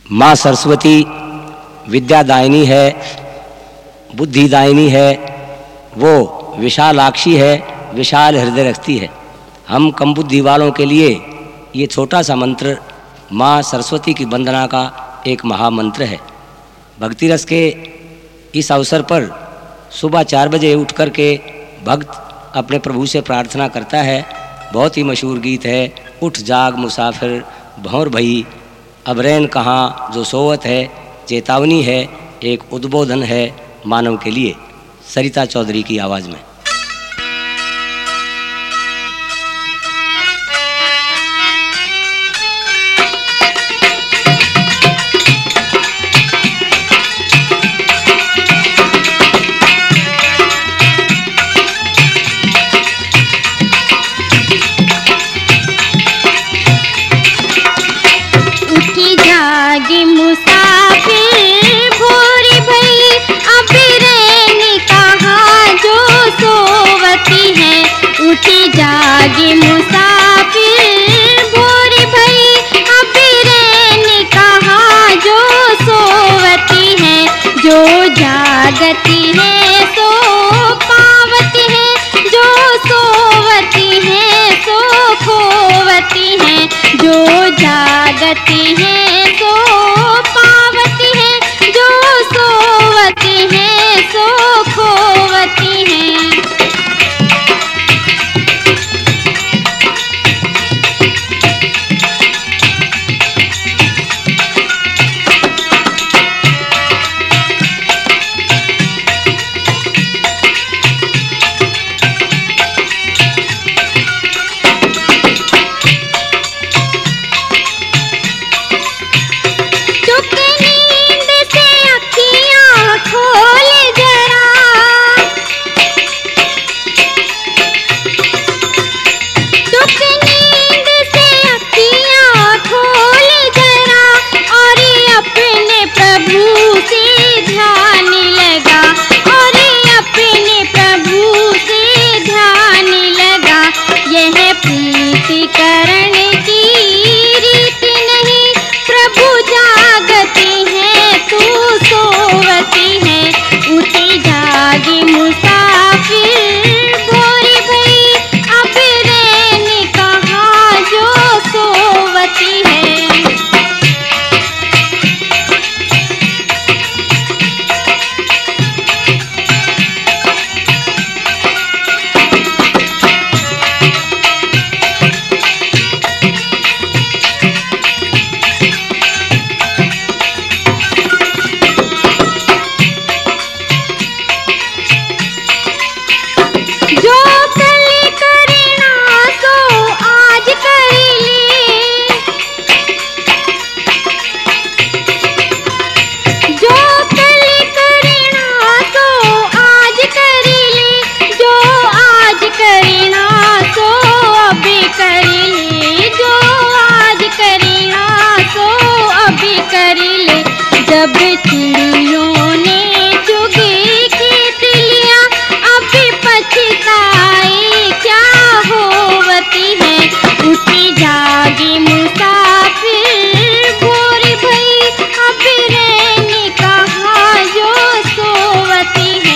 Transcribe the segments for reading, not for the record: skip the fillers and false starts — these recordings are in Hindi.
माँ सरस्वती विद्यादायिनी है, बुद्धिदायिनी है, वो विशालाक्षी है, विशाल हृदय रखती है। हम कम बुद्धि वालों के लिए ये छोटा सा मंत्र माँ सरस्वती की वंदना का एक महामंत्र है। भक्ति रस के इस अवसर पर सुबह 4 बजे उठ कर के भक्त अपने प्रभु से प्रार्थना करता है। बहुत ही मशहूर गीत है, उठ जाग मुसाफिर भंवर भई, अब रैन कहाँ जो सोवत है। चेतावनी है, एक उद्बोधन है मानव के लिए। सरिता चौधरी की आवाज़ में। जागे मुसाफिर भोर भई, अब रैन कहाँ जो सोवती है। जो जागती है सो पावती है, जो सोवती है सो खोवती है। जो जागती है सो पावती है, जो सोवती है सो खोवती है। जब चिड़ियों ने चुगी खेत लिया, अब पछताए क्या होवती है। उठी जागी मुसाफिर भोर भई, अब रैन कहाँ जो सोवती है।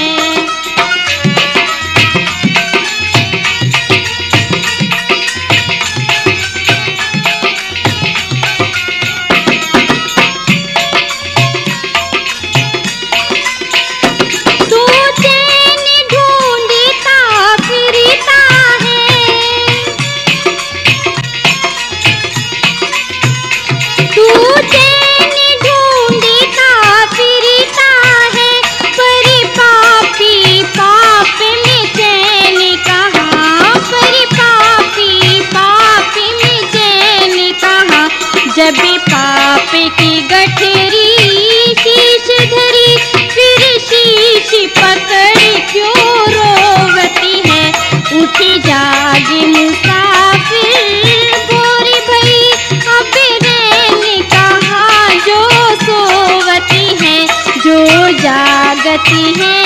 जब पाप की गठरी शीश धरी, फिर शीश पकड़ क्यों रोवती है। उठी जागी मुसाफिर भोर भई, अब रैन कहाँ जो सोवती है। जो जागती है